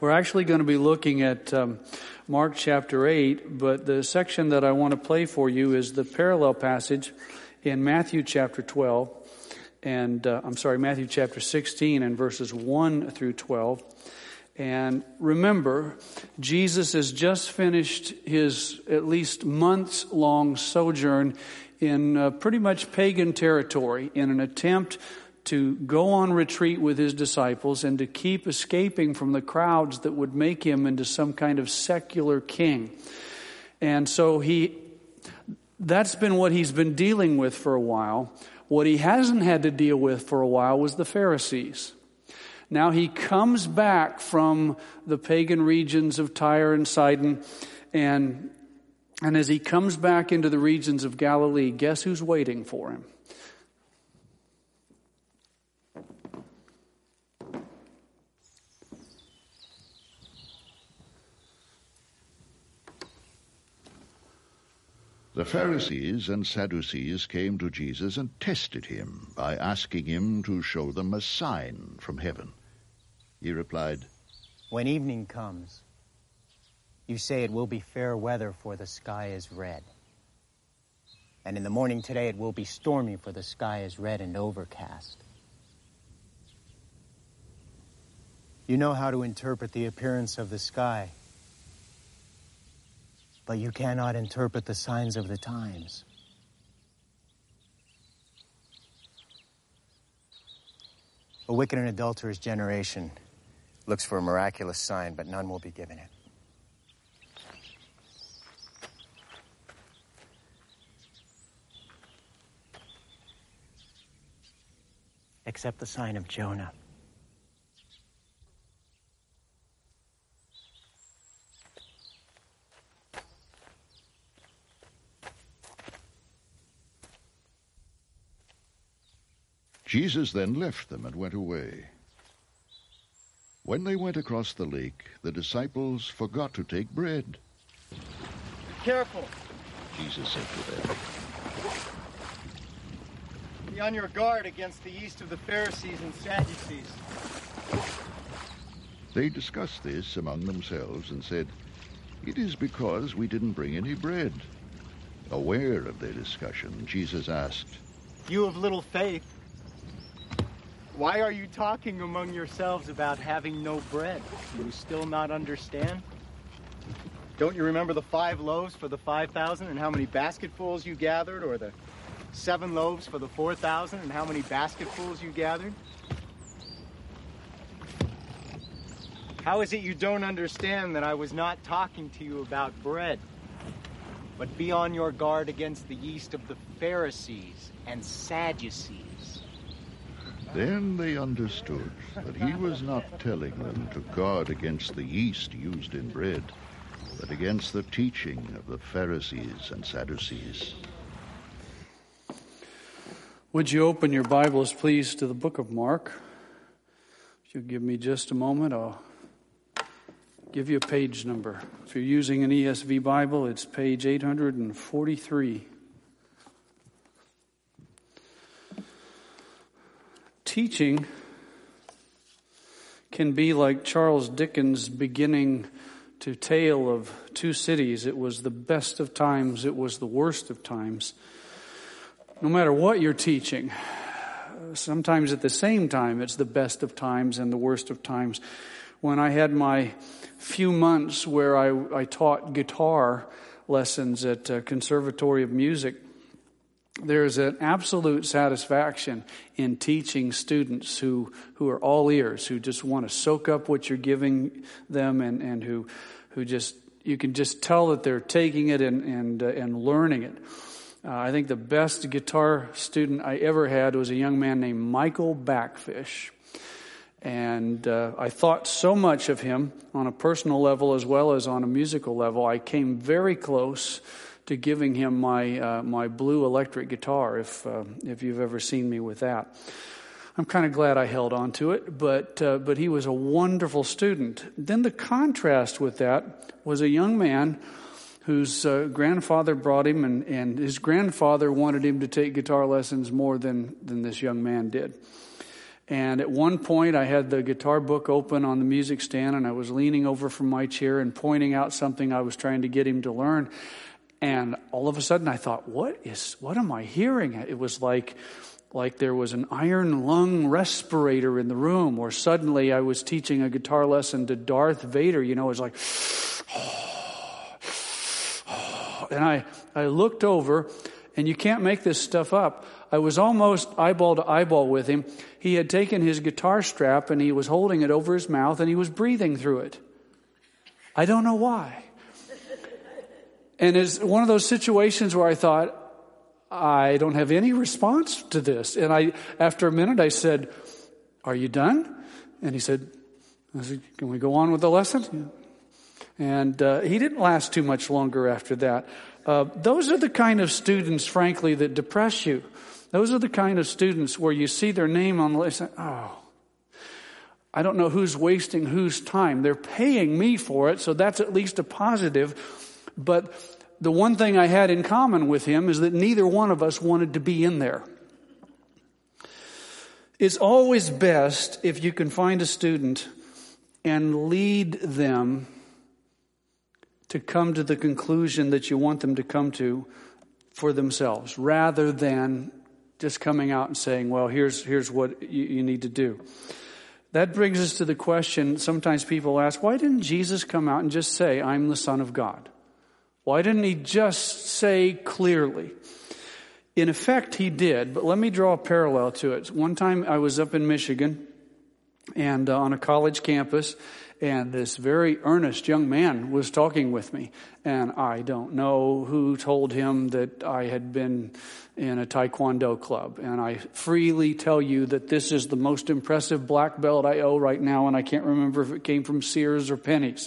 We're actually going to be looking at Mark chapter 8, but the section that I want to play for you is the parallel passage in Matthew chapter 12, and Matthew chapter 16 and verses 1 through 12. And remember, Jesus has just finished his at least months-long sojourn in pretty much pagan territory in an attempt to go on retreat with his disciples and to keep escaping from the crowds that would make him into some kind of secular king. And so that's been what he's been dealing with for a while. What he hasn't had to deal with for a while was the Pharisees. Now he comes back from the pagan regions of Tyre and Sidon, and as he comes back into the regions of Galilee, guess who's waiting for him? The Pharisees and Sadducees came to Jesus and tested him by asking him to show them a sign from heaven. He replied, "When evening comes, you say it will be fair weather, for the sky is red. And in the morning today it will be stormy, for the sky is red and overcast. You know how to interpret the appearance of the sky, but you cannot interpret the signs of the times. A wicked and adulterous generation looks for a miraculous sign, but none will be given it. Except the sign of Jonah. Jesus then left them and went away. When they went across the lake, the disciples forgot to take bread. Be careful, Jesus said to them. be on your guard against the yeast of the Pharisees and Sadducees. They discussed this among themselves and said, "It is because we didn't bring any bread." Aware of their discussion, Jesus asked, "You of little faith, why are you talking among yourselves about having no bread? Do you still not understand? Don't you remember the 5 loaves for the 5,000 and how many basketfuls you gathered, or the 7 loaves for the 4,000 and how many basketfuls you gathered? How is it you don't understand that I was not talking to you about bread? But be on your guard against the yeast of the Pharisees and Sadducees." Then they understood that he was not telling them to guard against the yeast used in bread, but against the teaching of the Pharisees and Sadducees. Would you open your Bibles, please, to the book of Mark? If you'll give me just a moment, I'll give you a page number. If you're using an ESV Bible, it's page 843. Teaching can be like Charles Dickens' beginning to tale of 2 cities. It was the best of times, it was the worst of times. No matter what you're teaching, sometimes at the same time, it's the best of times and the worst of times. When I had my few months where I taught guitar lessons at Conservatory of Music, there's an absolute satisfaction in teaching students who are all ears, who just want to soak up what you're giving them, and who just, you can just tell that they're taking it and learning it. I think the best guitar student I ever had was a young man named Michael Backfish. And I thought so much of him on a personal level as well as on a musical level. I came very close to giving him my blue electric guitar, if you've ever seen me with that. I'm kind of glad I held on to it, but he was a wonderful student. Then the contrast with that was a young man whose grandfather brought him, and his grandfather wanted him to take guitar lessons more than this young man did. And at one point, I had the guitar book open on the music stand, and I was leaning over from my chair and pointing out something I was trying to get him to learn. And all of a sudden, I thought, what am I hearing? It was like there was an iron lung respirator in the room, or suddenly I was teaching a guitar lesson to Darth Vader. You know, it was like, and I looked over, and you can't make this stuff up. I was almost eyeball to eyeball with him. He had taken his guitar strap and he was holding it over his mouth and he was breathing through it. I don't know why. And it's one of those situations where I thought, I don't have any response to this. And after a minute, I said, "Are you done?" And he said, "Can we go on with the lesson?" And he didn't last too much longer after that. Those are the kind of students, frankly, that depress you. Those are the kind of students where you see their name on the list. Oh, I don't know who's wasting whose time. They're paying me for it, so that's at least a positive. But the one thing I had in common with him is that neither one of us wanted to be in there. It's always best if you can find a student and lead them to come to the conclusion that you want them to come to for themselves, rather than just coming out and saying, well, here's what you need to do. That brings us to the question, sometimes people ask, why didn't Jesus come out and just say, I'm the Son of God? Why didn't he just say clearly? In effect, he did, but let me draw a parallel to it. One time I was up in Michigan and on a college campus, and this very earnest young man was talking with me. And I don't know who told him that I had been in a Taekwondo club. And I freely tell you that this is the most impressive black belt I owe right now, and I can't remember if it came from Sears or Penny's.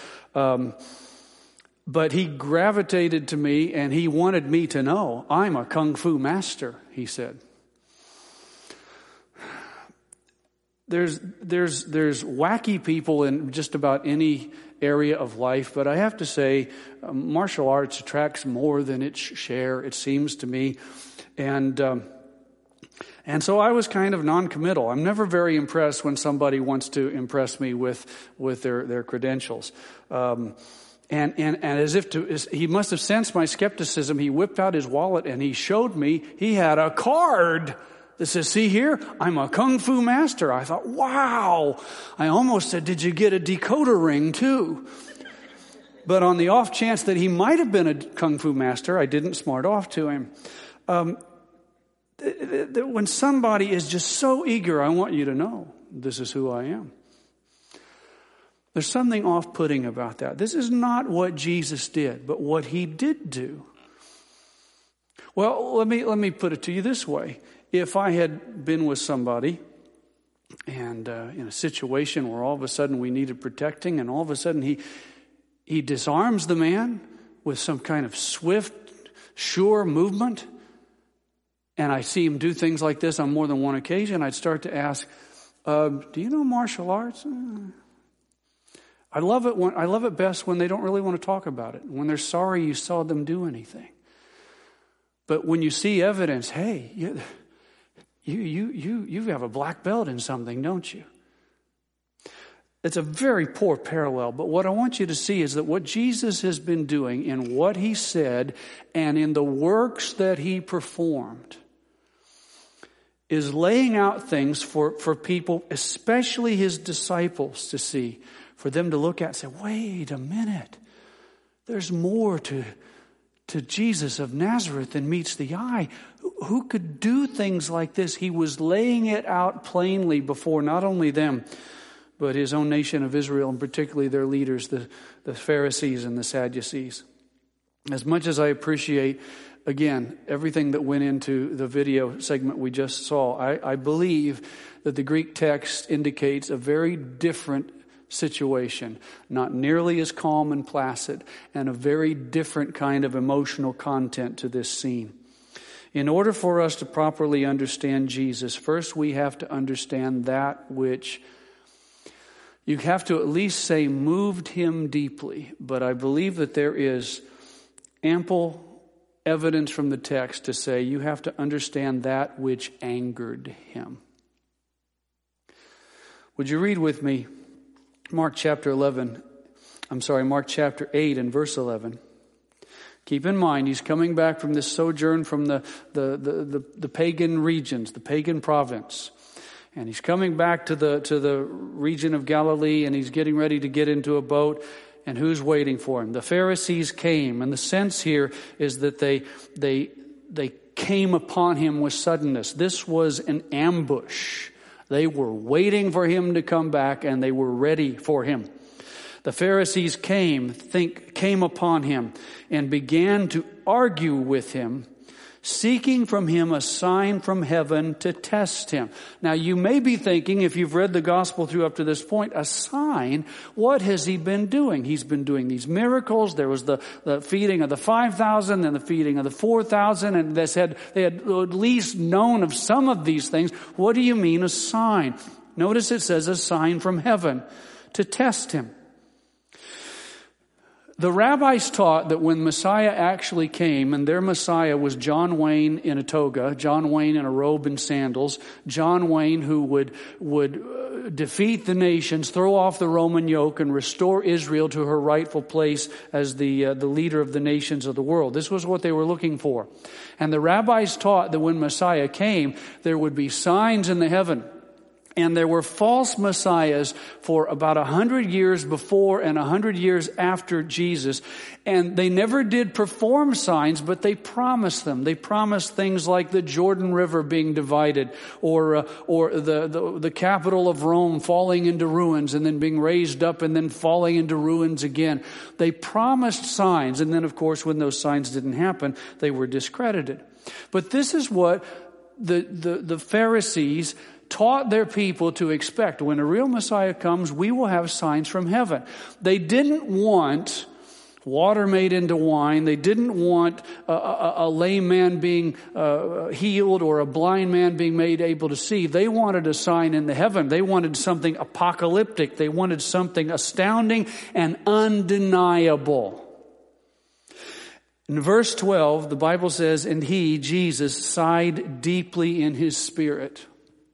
But he gravitated to me, and he wanted me to know, I'm a kung fu master, he said. There's wacky people in just about any area of life, but I have to say, martial arts attracts more than its share, it seems to me, and so I was kind of non-committal. I'm never very impressed when somebody wants to impress me with their credentials, and as if he must have sensed my skepticism, he whipped out his wallet and he showed me he had a card that says, see here, I'm a kung fu master. I thought, wow. I almost said, did you get a decoder ring too? But on the off chance that he might have been a kung fu master, I didn't smart off to him. When somebody is just so eager, I want you to know, this is who I am. There's something off-putting about that. This is not what Jesus did, but what he did do. Well, let me put it to you this way. If I had been with somebody and in a situation where all of a sudden we needed protecting, and all of a sudden he disarms the man with some kind of swift, sure movement, and I see him do things like this on more than one occasion, I'd start to ask, do you know martial arts? I love it best when they don't really want to talk about it, when they're sorry you saw them do anything. But when you see evidence, hey, you have a black belt in something, don't you? It's a very poor parallel, but what I want you to see is that what Jesus has been doing in what he said and in the works that he performed is laying out things for people, especially his disciples, to see, for them to look at and say, wait a minute, there's more to Jesus of Nazareth than meets the eye. Who could do things like this? He was laying it out plainly before not only them, but his own nation of Israel, and particularly their leaders, the Pharisees and the Sadducees. As much as I appreciate, again, everything that went into the video segment we just saw, I believe that the Greek text indicates a very different situation, not nearly as calm and placid, and a very different kind of emotional content to this scene. In order for us to properly understand Jesus, first we have to understand that which you have to at least say moved him deeply. But I believe that there is ample evidence from the text to say you have to understand that which angered him. Would you read with me Mark chapter 8 and verse 11. Keep in mind, he's coming back from this sojourn from the pagan regions, the pagan province. And he's coming back to the region of Galilee, and he's getting ready to get into a boat. And who's waiting for him? The Pharisees came. And the sense here is that they came upon him with suddenness. This was an ambush. They were waiting for him to come back, and they were ready for him. The Pharisees came upon him and began to argue with him, seeking from him a sign from heaven to test him. Now you may be thinking, if you've read the gospel through up to this point, a sign, what has he been doing? He's been doing these miracles. There was the feeding of the 5,000 and the feeding of the 4,000, and they had at least known of some of these things. What do you mean a sign? Notice it says a sign from heaven to test him. The rabbis taught that when Messiah actually came, and their Messiah was John Wayne in a toga, John Wayne in a robe and sandals, John Wayne who would defeat the nations, throw off the Roman yoke, and restore Israel to her rightful place as the leader of the nations of the world. This was what they were looking for. And the rabbis taught that when Messiah came, there would be signs in the heaven. And there were false messiahs for about 100 years before and 100 years after Jesus. And they never did perform signs, but they promised them. They promised things like the Jordan River being divided, or the capital of Rome falling into ruins and then being raised up and then falling into ruins again. They promised signs. And then, of course, when those signs didn't happen, they were discredited. But this is what the Pharisees taught their people to expect. When a real Messiah comes, we will have signs from heaven. They didn't want water made into wine. They didn't want a lame man being healed or a blind man being made able to see. They wanted a sign in the heaven. They wanted something apocalyptic. They wanted something astounding and undeniable. In verse 12, the Bible says, "And he, Jesus, sighed deeply in his spirit."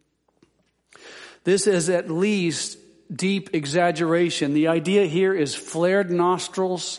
This is at least deep exaggeration. The idea here is flared nostrils.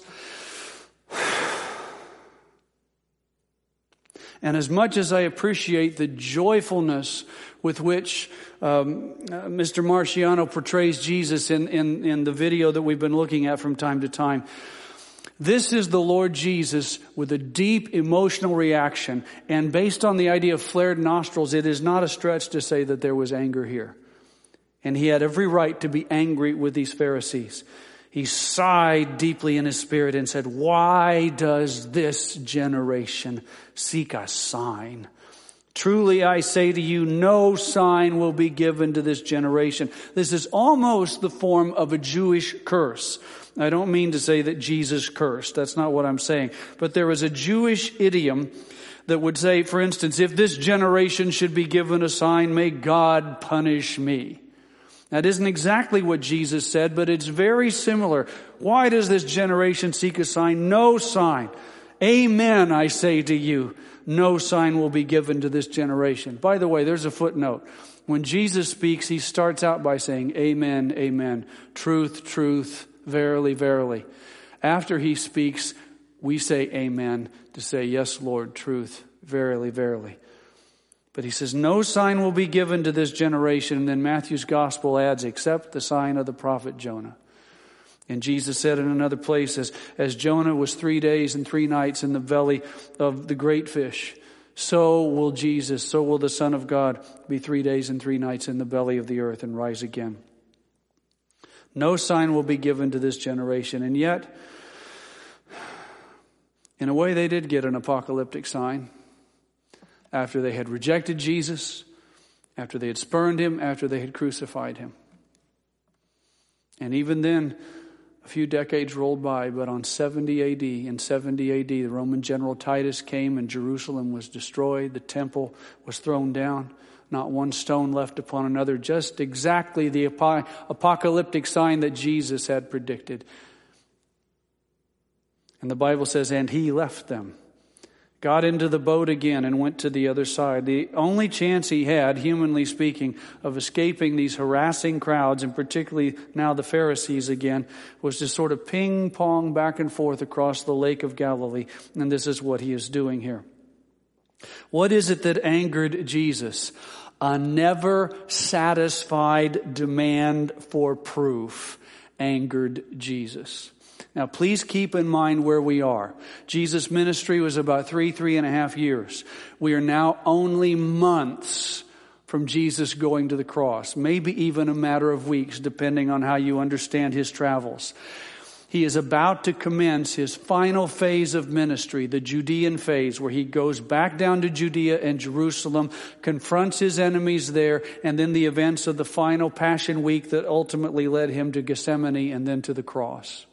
And as much as I appreciate the joyfulness with which Mr. Marciano portrays Jesus in the video that we've been looking at from time to time, this is the Lord Jesus with a deep emotional reaction. And based on the idea of flared nostrils, it is not a stretch to say that there was anger here. And he had every right to be angry with these Pharisees. He sighed deeply in his spirit and said, "Why does this generation seek a sign? Truly I say to you, no sign will be given to this generation." This is almost the form of a Jewish curse. I don't mean to say that Jesus cursed. That's not what I'm saying. But there is a Jewish idiom that would say, for instance, if this generation should be given a sign, may God punish me. That isn't exactly what Jesus said, but it's very similar. Why does this generation seek a sign? No sign. Amen, I say to you, no sign will be given to this generation. By the way, there's a footnote. When Jesus speaks, he starts out by saying, Amen, amen. Truth, truth, verily, verily. After he speaks, we say amen to say, yes, Lord, truth, verily, verily. But he says, no sign will be given to this generation. And then Matthew's gospel adds, except the sign of the prophet Jonah. And Jesus said in another place, as Jonah was 3 days and 3 nights in the belly of the great fish, so will the Son of God be 3 days and 3 nights in the belly of the earth and rise again. No sign will be given to this generation. And yet, in a way, they did get an apocalyptic sign. After they had rejected Jesus, after they had spurned him, after they had crucified him. And even then, a few decades rolled by, but on 70 AD, the Roman general Titus came and Jerusalem was destroyed. The temple was thrown down. Not one stone left upon another. Just exactly the apocalyptic sign that Jesus had predicted. And the Bible says, and he left them, got into the boat again and went to the other side. The only chance he had, humanly speaking, of escaping these harassing crowds, and particularly now the Pharisees again, was to sort of ping-pong back and forth across the Lake of Galilee. And this is what he is doing here. What is it that angered Jesus? A never satisfied demand for proof angered Jesus. Now, please keep in mind where we are. Jesus' ministry was about 3.5 years. We are now only months from Jesus going to the cross, maybe even a matter of weeks, depending on how you understand his travels. He is about to commence his final phase of ministry, the Judean phase, where he goes back down to Judea and Jerusalem, confronts his enemies there, and then the events of the final Passion Week that ultimately led him to Gethsemane and then to the cross.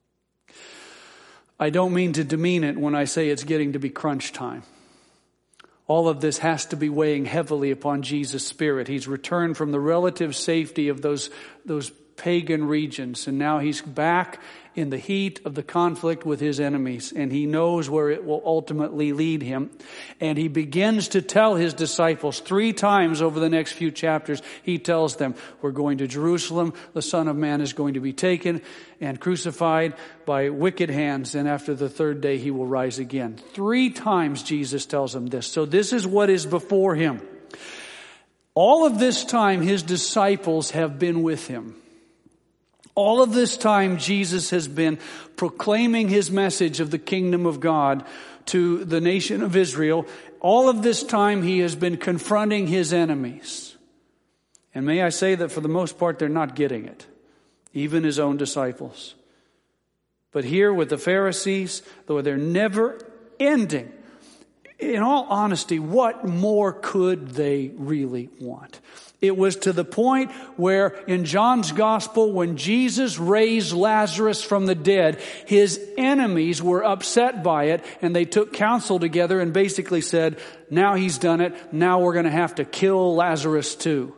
I don't mean to demean it when I say it's getting to be crunch time. All of this has to be weighing heavily upon Jesus' spirit. He's returned from the relative safety of those pagan regions, and now he's back in the heat of the conflict with his enemies, and he knows where it will ultimately lead him. And he begins to tell his disciples 3 times over the next few chapters. He tells them, we're going to Jerusalem, the Son of Man is going to be taken and crucified by wicked hands, and after the 3rd day he will rise again. 3 times Jesus tells them this. So this is what is before him. All of this time his disciples have been with him. All of this time, Jesus has been proclaiming his message of the kingdom of God to the nation of Israel. All of this time, he has been confronting his enemies. And may I say that for the most part, they're not getting it, even his own disciples. But here with the Pharisees, though they're never ending, in all honesty, what more could they really want? It was to the point where in John's gospel, when Jesus raised Lazarus from the dead, his enemies were upset by it, and they took counsel together and basically said, now he's done it, now we're going to have to kill Lazarus too.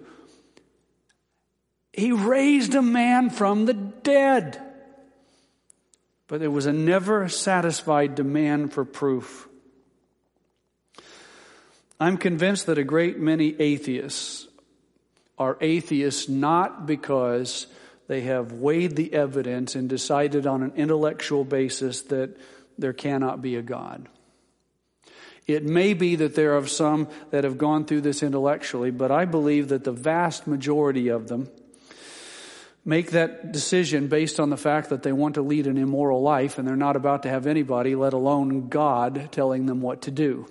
He raised a man from the dead. But there was a never satisfied demand for proof. I'm convinced that a great many atheists are atheists not because they have weighed the evidence and decided on an intellectual basis that there cannot be a God. It may be that there are some that have gone through this intellectually, but I believe that the vast majority of them make that decision based on the fact that they want to lead an immoral life and they're not about to have anybody, let alone God, telling them what to do.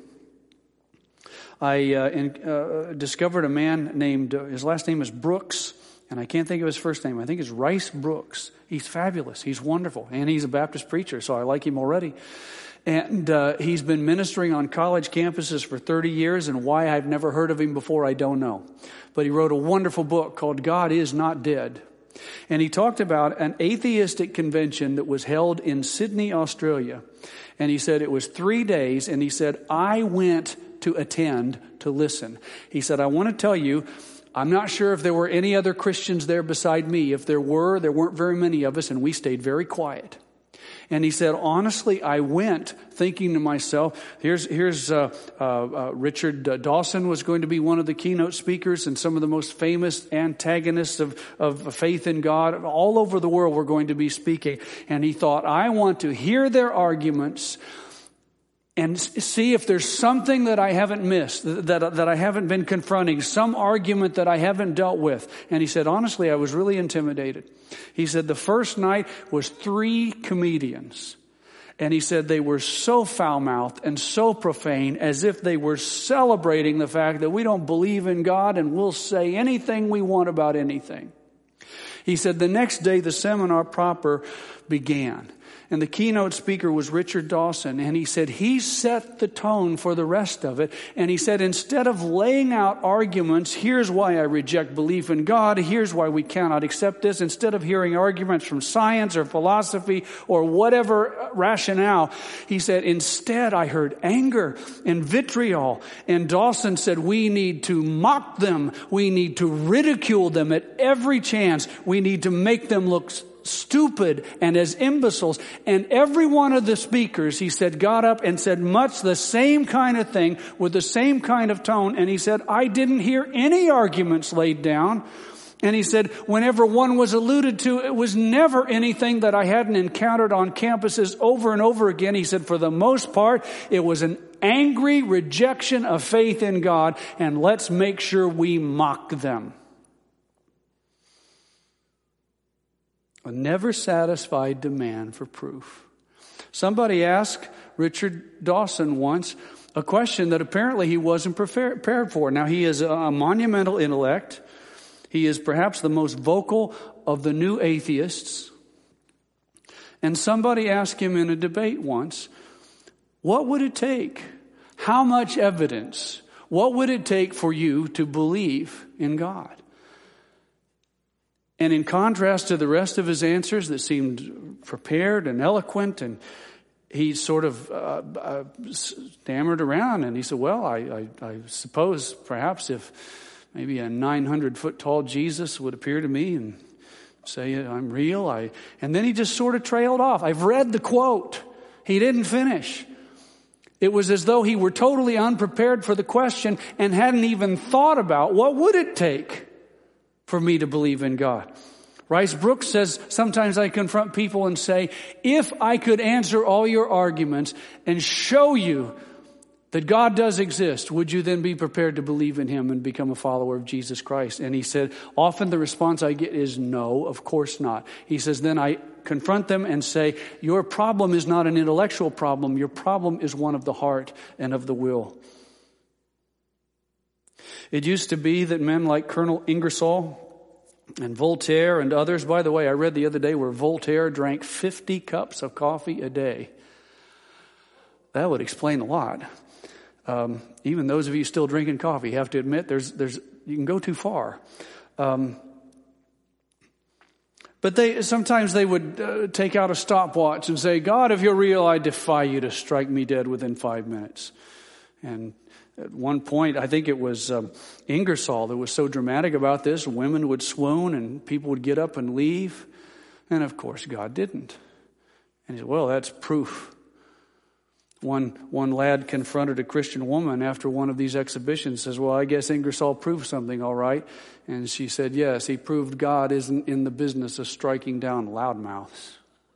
I discovered a man named, his last name is Brooks, and I can't think of his first name. I think it's Rice Brooks. He's fabulous. He's wonderful. And he's a Baptist preacher, so I like him already. And he's been ministering on college campuses for 30 years, and why I've never heard of him before, I don't know. But he wrote a wonderful book called God Is Not Dead. And he talked about an atheistic convention that was held in Sydney, Australia. And he said it was 3 days, and he said, I went to attend, to listen. He said, I want to tell you, I'm not sure if there were any other Christians there beside me. If there weren't very many of us, and we stayed very quiet. And he said, honestly, I went thinking to myself, here's Richard Dawson was going to be one of the keynote speakers, and some of the most famous antagonists of faith in God all over the world were going to be speaking. And he thought, I want to hear their arguments and see if there's something that I haven't missed, that I haven't been confronting, some argument that I haven't dealt with. And he said, honestly, I was really intimidated. He said the first night was 3 comedians. And he said they were so foul-mouthed and so profane, as if they were celebrating the fact that we don't believe in God and we'll say anything we want about anything. He said the next day the seminar proper began. And the keynote speaker was Richard Dawson. And he said he set the tone for the rest of it. And he said, instead of laying out arguments, here's why I reject belief in God, here's why we cannot accept this, instead of hearing arguments from science or philosophy or whatever rationale, he said, instead I heard anger and vitriol. And Dawson said, we need to mock them. We need to ridicule them at every chance. We need to make them look stupid and as imbeciles. And every one of the speakers, he said, got up and said much the same kind of thing with the same kind of tone. And he said, I didn't hear any arguments laid down. And he said, whenever one was alluded to, it was never anything that I hadn't encountered on campuses over and over again. He said, for the most part, it was an angry rejection of faith in God, and let's make sure we mock them. A never satisfied demand for proof. Somebody asked Richard Dawson once a question that apparently he wasn't prepared for. Now, he is a monumental intellect. He is perhaps the most vocal of the new atheists. And somebody asked him in a debate once, what would it take? How much evidence? What would it take for you to believe in God? And in contrast to the rest of his answers that seemed prepared and eloquent, and he sort of stammered around, and he said, well, I suppose perhaps if maybe a 900-foot tall Jesus would appear to me and say, I'm real. And then he just sort of trailed off. I've read the quote. He didn't finish. It was as though he were totally unprepared for the question and hadn't even thought about what would it take for me to believe in God. Rice Brooks says, sometimes I confront people and say, if I could answer all your arguments and show you that God does exist, would you then be prepared to believe in him and become a follower of Jesus Christ? And he said, often the response I get is no, of course not. He says, then I confront them and say, your problem is not an intellectual problem. Your problem is one of the heart and of the will. It used to be that men like Colonel Ingersoll and Voltaire and others, by the way, I read the other day where Voltaire drank 50 cups of coffee a day. That would explain a lot. Even those of you still drinking coffee have to admit you can go too far. But sometimes they would take out a stopwatch and say, God, if you're real, I defy you to strike me dead within 5 minutes. And at one point, I think it was Ingersoll that was so dramatic about this, women would swoon and people would get up and leave. And of course, God didn't. And he said, well, that's proof. One lad confronted a Christian woman after one of these exhibitions, says, well, I guess Ingersoll proved something, all right. And she said, yes, he proved God isn't in the business of striking down loudmouths.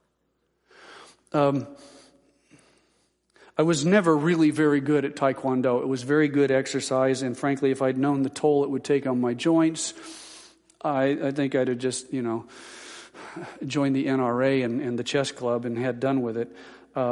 I was never really very good at Taekwondo. It was very good exercise, and frankly, if I'd known the toll it would take on my joints, I think I'd have just, joined the NRA and the chess club and had done with it.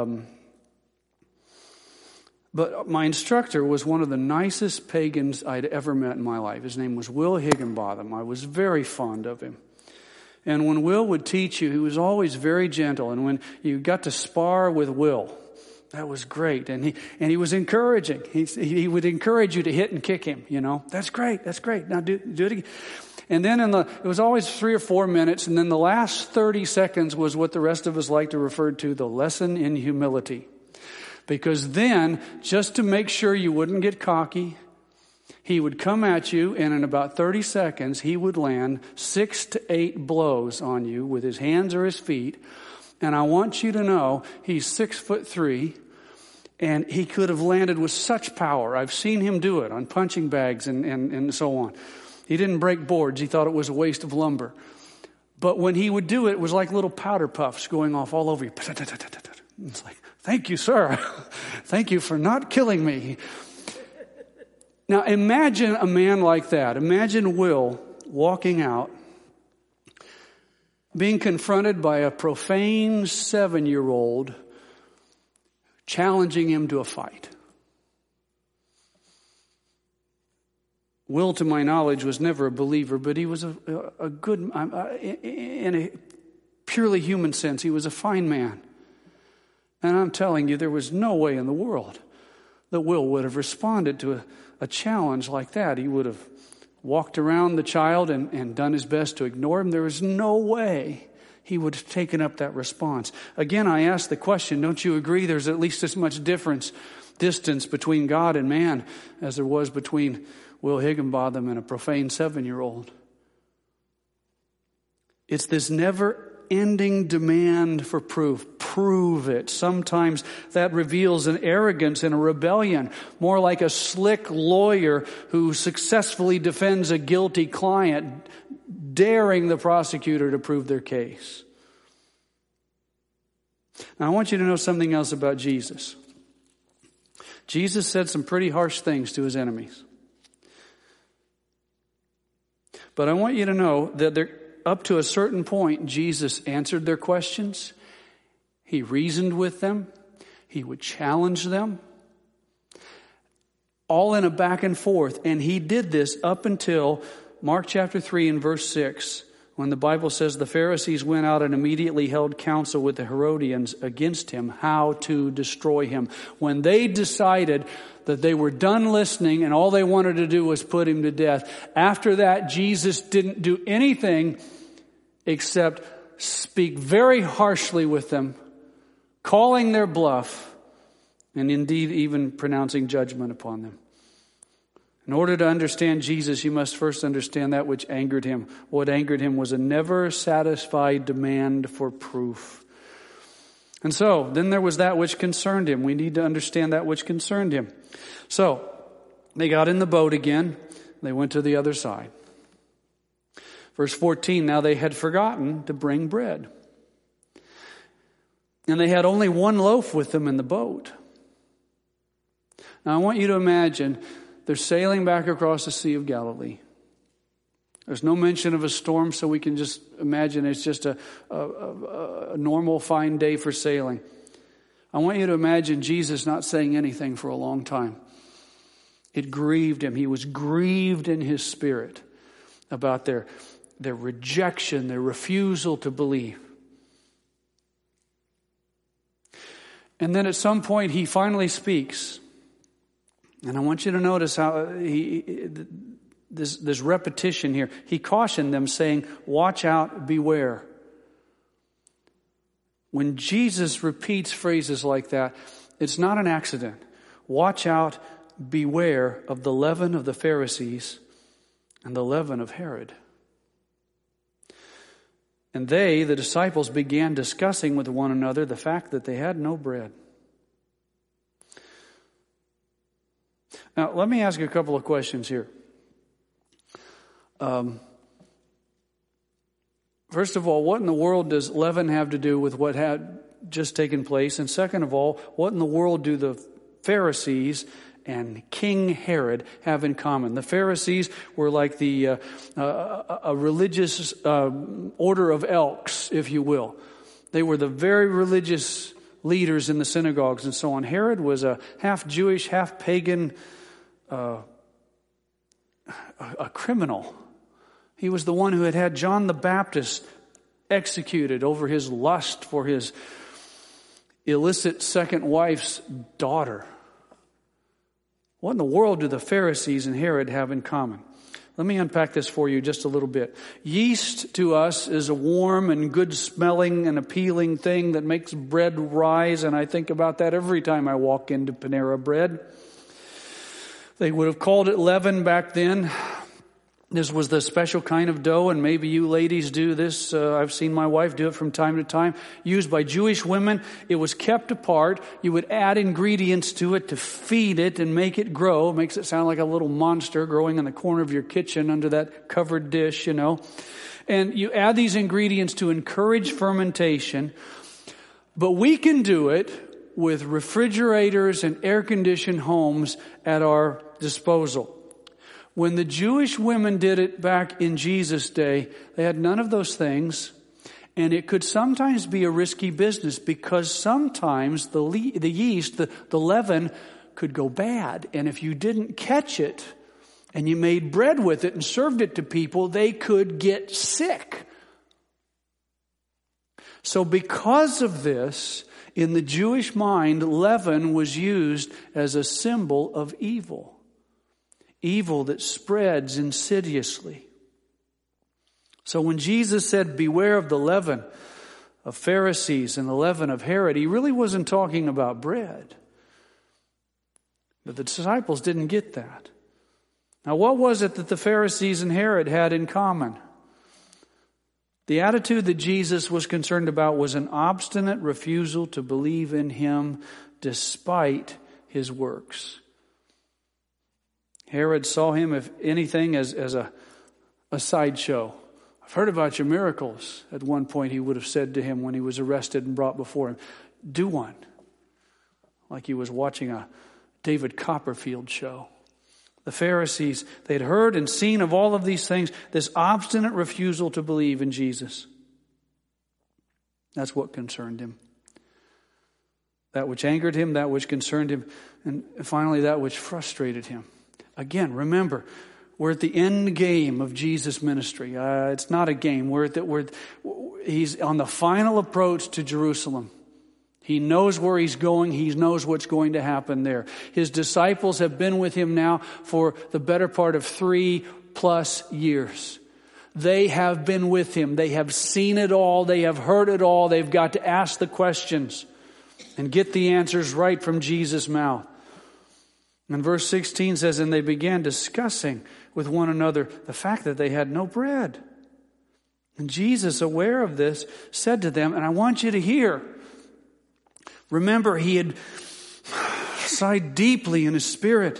But my instructor was one of the nicest pagans I'd ever met in my life. His name was Will Higginbotham. I was very fond of him. And when Will would teach you, he was always very gentle. And when you got to spar with Will, that was great. And he was encouraging. He would encourage you to hit and kick him, That's great. That's great. Now do it again. And then it was always 3 or 4 minutes. And then the last 30 seconds was what the rest of us like to refer to the lesson in humility. Because then, just to make sure you wouldn't get cocky, he would come at you, and in about 30 seconds, he would land 6 to 8 blows on you with his hands or his feet. And I want you to know, he's 6'3", and he could have landed with such power. I've seen him do it on punching bags and so on. He didn't break boards. He thought it was a waste of lumber. But when he would do it, it was like little powder puffs going off all over you. It's like, thank you, sir. Thank you for not killing me. Now imagine a man like that. Imagine Will walking out, being confronted by a profane 7-year-old, challenging him to a fight. Will, to my knowledge, was never a believer, but he was a good, in a purely human sense, he was a fine man. And I'm telling you, there was no way in the world that Will would have responded to a challenge like that. He would have walked around the child and done his best to ignore him. There was no way he would have taken up that response. Again, I ask the question, don't you agree there's at least as much distance between God and man as there was between Will Higginbotham and a profane 7-year-old? It's this never unending demand for proof. Prove it. Sometimes that reveals an arrogance and a rebellion, more like a slick lawyer who successfully defends a guilty client, daring the prosecutor to prove their case. Now, I want you to know something else about Jesus. Jesus said some pretty harsh things to his enemies. But I want you to know that up to a certain point, Jesus answered their questions. He reasoned with them. He would challenge them. All in a back and forth. And he did this up until Mark chapter 3 and verse 6. When the Bible says the Pharisees went out and immediately held counsel with the Herodians against him, how to destroy him. When they decided that they were done listening and all they wanted to do was put him to death, after that, Jesus didn't do anything except speak very harshly with them, calling their bluff, and indeed even pronouncing judgment upon them. In order to understand Jesus, you must first understand that which angered him. What angered him was a never satisfied demand for proof. And so, then there was that which concerned him. We need to understand that which concerned him. So, they got in the boat again. They went to the other side. Verse 14, now they had forgotten to bring bread. And they had only one loaf with them in the boat. Now I want you to imagine they're sailing back across the Sea of Galilee. There's no mention of a storm, so we can just imagine it's just a normal fine day for sailing. I want you to imagine Jesus not saying anything for a long time. It grieved him. He was grieved in his spirit about their rejection, their refusal to believe. And then at some point he finally speaks. And I want you to notice how this repetition here. He cautioned them saying, watch out, beware. When Jesus repeats phrases like that, it's not an accident. Watch out, beware of the leaven of the Pharisees and the leaven of Herod. And they, the disciples, began discussing with one another the fact that they had no bread. Now, let me ask you a couple of questions here. First of all, what in the world does leaven have to do with what had just taken place? And second of all, what in the world do the Pharisees and King Herod have in common? The Pharisees were like a religious order of elks, if you will. They were the very religious leaders in the synagogues and so on. Herod was a half Jewish, half pagan, a criminal. He was the one who had John the Baptist executed over his lust for his illicit second wife's daughter. What in the world do the Pharisees and Herod have in common? Let me unpack this for you just a little bit. Yeast to us is a warm and good smelling and appealing thing that makes bread rise, and I think about that every time I walk into Panera Bread. They would have called it leaven back then. This was the special kind of dough, and maybe you ladies do this. I've seen my wife do it from time to time. Used by Jewish women. It was kept apart. You would add ingredients to it to feed it and make it grow. It makes it sound like a little monster growing in the corner of your kitchen under that covered dish, you know. And you add these ingredients to encourage fermentation. But we can do it with refrigerators and air-conditioned homes at our disposal. When the Jewish women did it back in Jesus' day, they had none of those things, and it could sometimes be a risky business because sometimes the yeast, the leaven, could go bad. And if you didn't catch it and you made bread with it and served it to people, they could get sick. So because of this, in the Jewish mind, leaven was used as a symbol of evil. Evil that spreads insidiously. So when Jesus said, beware of the leaven of Pharisees and the leaven of Herod, he really wasn't talking about bread. But the disciples didn't get that. Now what was it that the Pharisees and Herod had in common? The attitude that Jesus was concerned about was an obstinate refusal to believe in him despite his works. Herod saw him, if anything, as a sideshow. I've heard about your miracles. At one point he would have said to him when he was arrested and brought before him, do one. Like he was watching a David Copperfield show. The Pharisees, they'd heard and seen of all of these things, this obstinate refusal to believe in Jesus. That's what concerned him. That which angered him, that which concerned him, and finally that which frustrated him. Again, remember, we're at the end game of Jesus' ministry. It's not a game. He's on the final approach to Jerusalem. He knows where he's going. He knows what's going to happen there. His disciples have been with him now for the better part of 3+ years. They have been with him. They have seen it all. They have heard it all. They've got to ask the questions and get the answers right from Jesus' mouth. And verse 16 says, and they began discussing with one another the fact that they had no bread. And Jesus, aware of this, said to them, and I want you to hear, remember, he had sighed deeply in his spirit.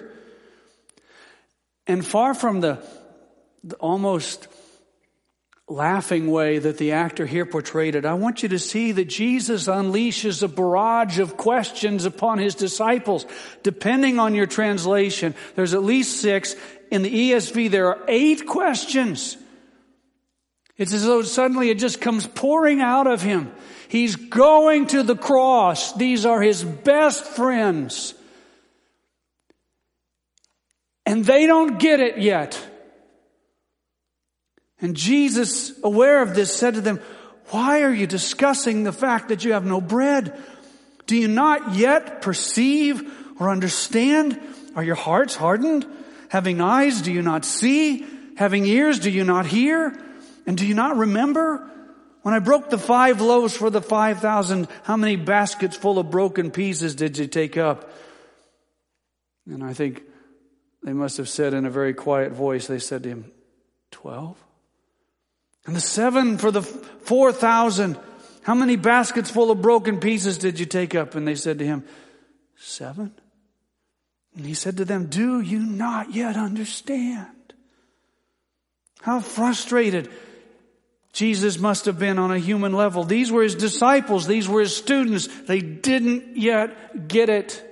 And far from the almost laughing way that the actor here portrayed it, I want you to see that Jesus unleashes a barrage of questions upon his disciples. Depending on your translation, there's at least 6. In the ESV, there are 8 questions. It's as though suddenly it just comes pouring out of him. He's going to the cross. These are his best friends. And they don't get it yet. And Jesus, aware of this, said to them, why are you discussing the fact that you have no bread? Do you not yet perceive or understand? Are your hearts hardened? Having eyes, do you not see? Having ears, do you not hear? And do you not remember? When I broke the 5 loaves for the 5,000, how many baskets full of broken pieces did you take up? And I think they must have said in a very quiet voice, they said to him, 12? And the 7 for the 4,000, how many baskets full of broken pieces did you take up? And they said to him, 7? And he said to them, do you not yet understand? How frustrated Jesus must have been on a human level. These were his disciples. These were his students. They didn't yet get it.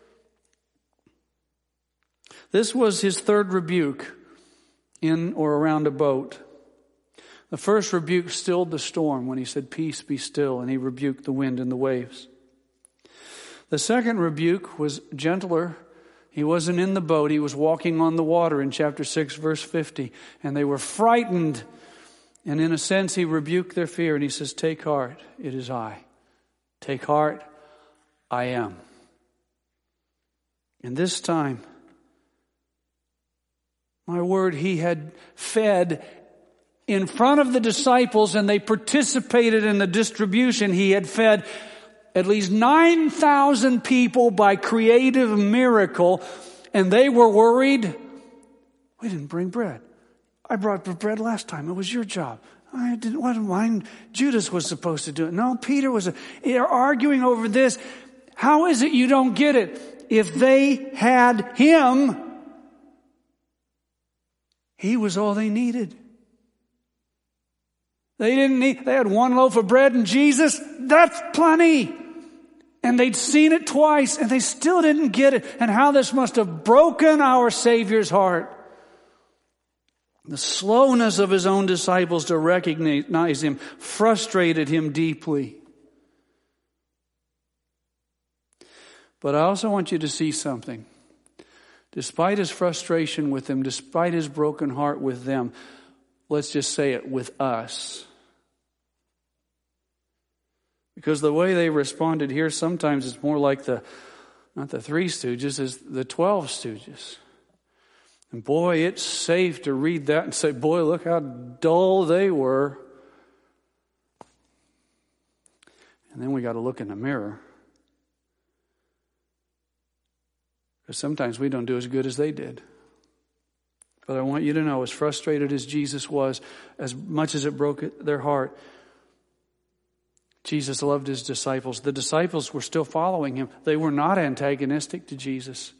This was his third rebuke in or around a boat. The first rebuke stilled the storm when he said, peace, be still, and he rebuked the wind and the waves. The second rebuke was gentler. He wasn't in the boat. He was walking on the water in chapter 6, verse 50. And they were frightened. And in a sense, he rebuked their fear. And he says, take heart, it is I. Take heart, I am. And this time, my word, he had fed in front of the disciples, and they participated in the distribution. He had fed at least 9,000 people by creative miracle, and they were worried. We didn't bring bread. I brought bread last time. It was your job. I didn't mind. Judas was supposed to do it. No, Peter was. They're arguing over this. How is it you don't get it? If they had him, he was all they needed. They had 1 loaf of bread and Jesus, that's plenty. And they'd seen it twice and they still didn't get it. And how this must have broken our Savior's heart. The slowness of his own disciples to recognize him frustrated him deeply. But I also want you to see something. Despite his frustration with them, despite his broken heart with them, let's just say it, with us. Because the way they responded here, sometimes it's more like not the 3 stooges, it's the 12 stooges. And boy, it's safe to read that and say, boy, look how dull they were. And then we got to look in the mirror. Because sometimes we don't do as good as they did. But I want you to know, as frustrated as Jesus was, as much as it broke their heart, Jesus loved his disciples. The disciples were still following him. They were not antagonistic to Jesus.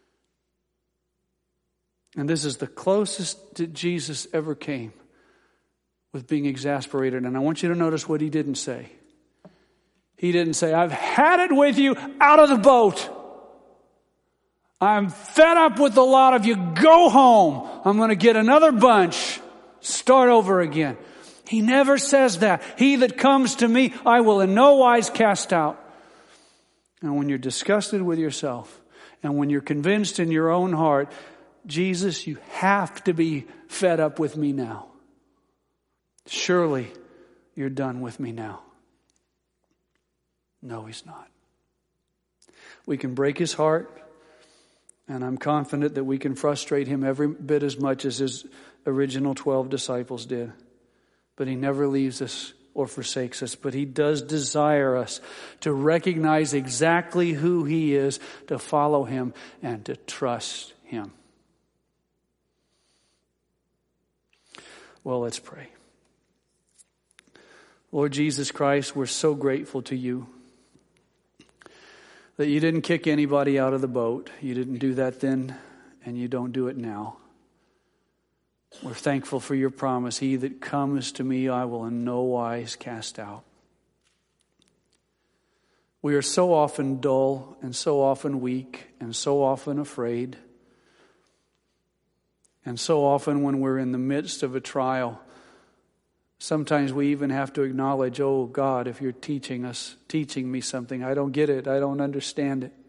And this is the closest that Jesus ever came with being exasperated. And I want you to notice what he didn't say. He didn't say, I've had it with you, out of the boat. I'm fed up with the lot of you. Go home. I'm going to get another bunch. Start over again. He never says that. He that comes to me, I will in no wise cast out. And when you're disgusted with yourself, and when you're convinced in your own heart, Jesus, you have to be fed up with me now. Surely you're done with me now. No, he's not. We can break his heart, and I'm confident that we can frustrate him every bit as much as his original 12 disciples did. But he never leaves us or forsakes us. But he does desire us to recognize exactly who he is, to follow him, and to trust him. Well, let's pray. Lord Jesus Christ, we're so grateful to you that you didn't kick anybody out of the boat. You didn't do that then, and you don't do it now. We're thankful for your promise. He that comes to me, I will in no wise cast out. We are so often dull and so often weak and so often afraid. And so often when we're in the midst of a trial, sometimes we even have to acknowledge, oh God, if you're teaching me something, I don't get it, I don't understand it.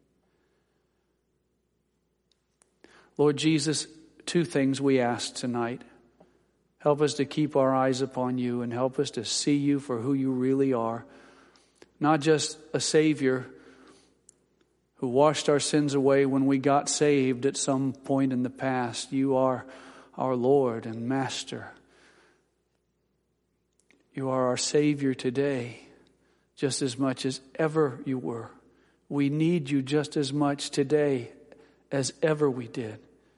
Lord Jesus, two things we ask tonight. Help us to keep our eyes upon you and help us to see you for who you really are. Not just a Savior who washed our sins away when we got saved at some point in the past. You are our Lord and Master. You are our Savior today, just as much as ever you were. We need you just as much today as ever we did.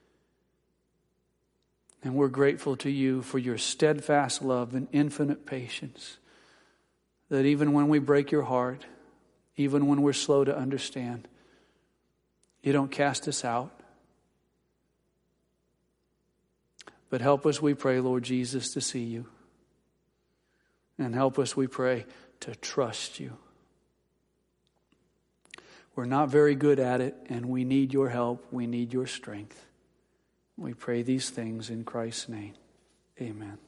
And we're grateful to you for your steadfast love and infinite patience. That even when we break your heart, even when we're slow to understand, you don't cast us out. But help us, we pray, Lord Jesus, to see you. And help us, we pray, to trust you. We're not very good at it, and we need your help. We need your strength. We pray these things in Christ's name. Amen.